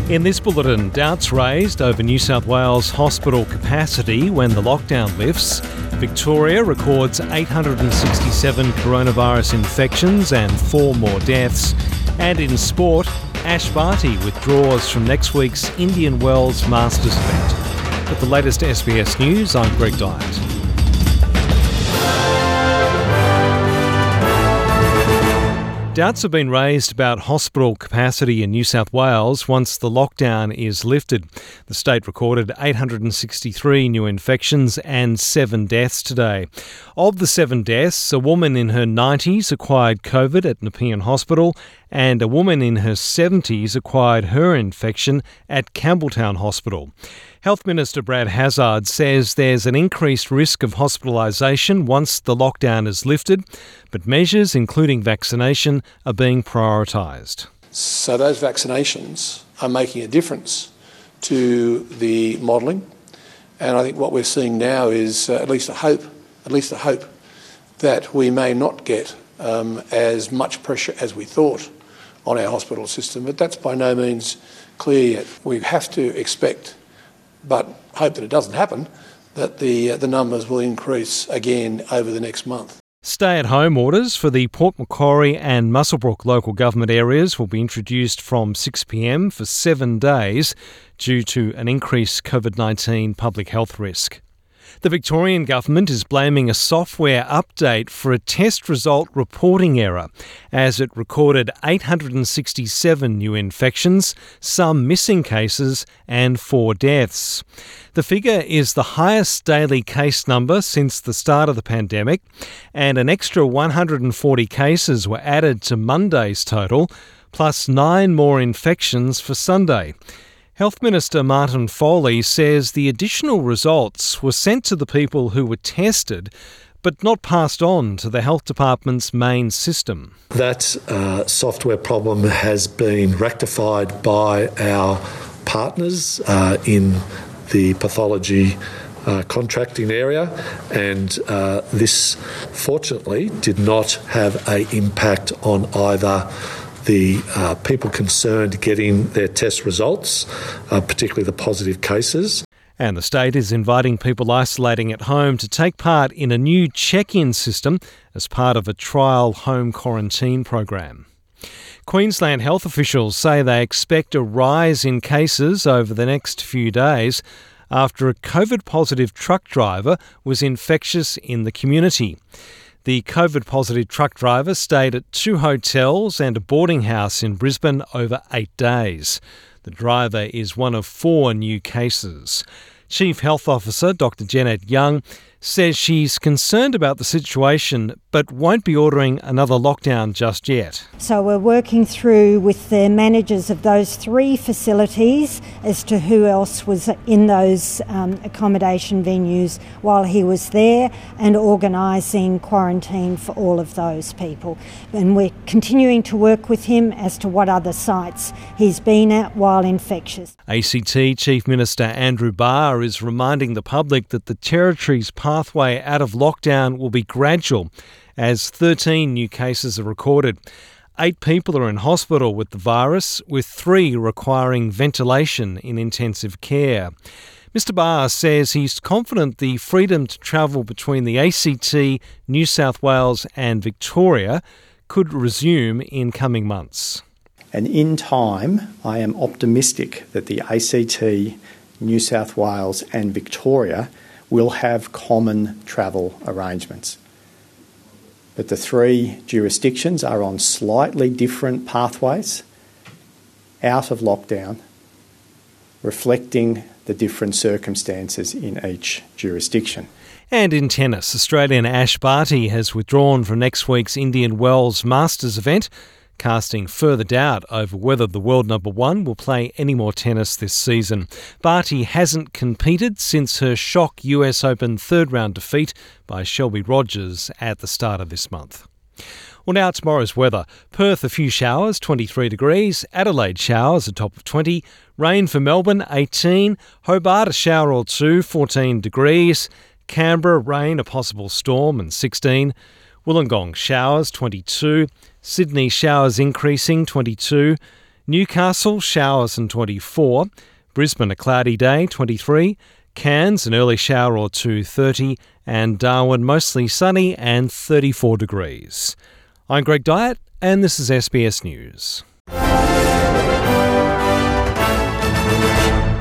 In this bulletin, doubts raised over New South Wales hospital capacity when the lockdown lifts. Victoria records 867 coronavirus infections and 4 more deaths. And in sport, Ash Barty withdraws from next week's Indian Wells Masters event. With the latest SBS News, I'm Greg Dyett. Doubts have been raised about hospital capacity in New South Wales once the lockdown is lifted. The state recorded 863 new infections and 7 deaths today. Of the 7 deaths, a woman in her 90s acquired COVID at Nepean Hospital and a woman in her 70s acquired her infection at Campbelltown Hospital. Health Minister Brad Hazzard says there's an increased risk of hospitalisation once the lockdown is lifted, but measures including vaccination are being prioritised. So those vaccinations are making a difference to the modelling, and I think what we're seeing now is at least a hope that we may not get as much pressure as we thought on our hospital system, but that's by no means clear yet. We have to expect, but hope that it doesn't happen, that the numbers will increase again over the next month. Stay-at-home orders for the Port Macquarie and Muswellbrook local government areas will be introduced from 6 p.m. for 7 days due to an increased COVID-19 public health risk. The Victorian government is blaming a software update for a test result reporting error, as it recorded 867 new infections, some missing cases and 4 deaths. The figure is the highest daily case number since the start of the pandemic, and an extra 140 cases were added to Monday's total, plus 9 more infections for Sunday. Health Minister Martin Foley says the additional results were sent to the people who were tested, but not passed on to the Health Department's main system. That software problem has been rectified by our partners in the pathology contracting area, and this fortunately did not have an impact on either the people concerned getting their test results, particularly the positive cases. And the state is inviting people isolating at home to take part in a new check-in system as part of a trial home quarantine program. Queensland health officials say they expect a rise in cases over the next few days after a COVID-positive truck driver was infectious in the community. The COVID-positive truck driver stayed at 2 hotels and a boarding house in Brisbane over 8 days. The driver is one of 4 new cases. Chief Health Officer Dr Jeanette Young says she's concerned about the situation but won't be ordering another lockdown just yet. So we're working through with the managers of those 3 facilities as to who else was in those accommodation venues while he was there, and organising quarantine for all of those people. And we're continuing to work with him as to what other sites he's been at while infectious. ACT Chief Minister Andrew Barr is reminding the public that the Territory's pathway out of lockdown will be gradual, as 13 new cases are recorded. 8 people are in hospital with the virus, with 3 requiring ventilation in intensive care. Mr Barr says he's confident the freedom to travel between the ACT, New South Wales and Victoria could resume in coming months. And in time, I am optimistic that the ACT, New South Wales and Victoria will have common travel arrangements. But the 3 jurisdictions are on slightly different pathways out of lockdown, reflecting the different circumstances in each jurisdiction. And in tennis, Australian Ash Barty has withdrawn from next week's Indian Wells Masters event, casting further doubt over whether the world number 1 will play any more tennis this season. Barty hasn't competed since her shock US Open third-round defeat by Shelby Rogers at the start of this month. Well, now tomorrow's weather. Perth, a few showers, 23 degrees. Adelaide, showers, a top of 20. Rain for Melbourne, 18. Hobart, a shower or 2, 14 degrees. Canberra, rain, a possible storm, and 16. Wollongong, showers, 22. Sydney, showers increasing, 22. Newcastle, showers and 24. Brisbane, a cloudy day, 23. Cairns, an early shower or two, 30. And Darwin, mostly sunny and 34 degrees. I'm Greg Dyett, and this is SBS News.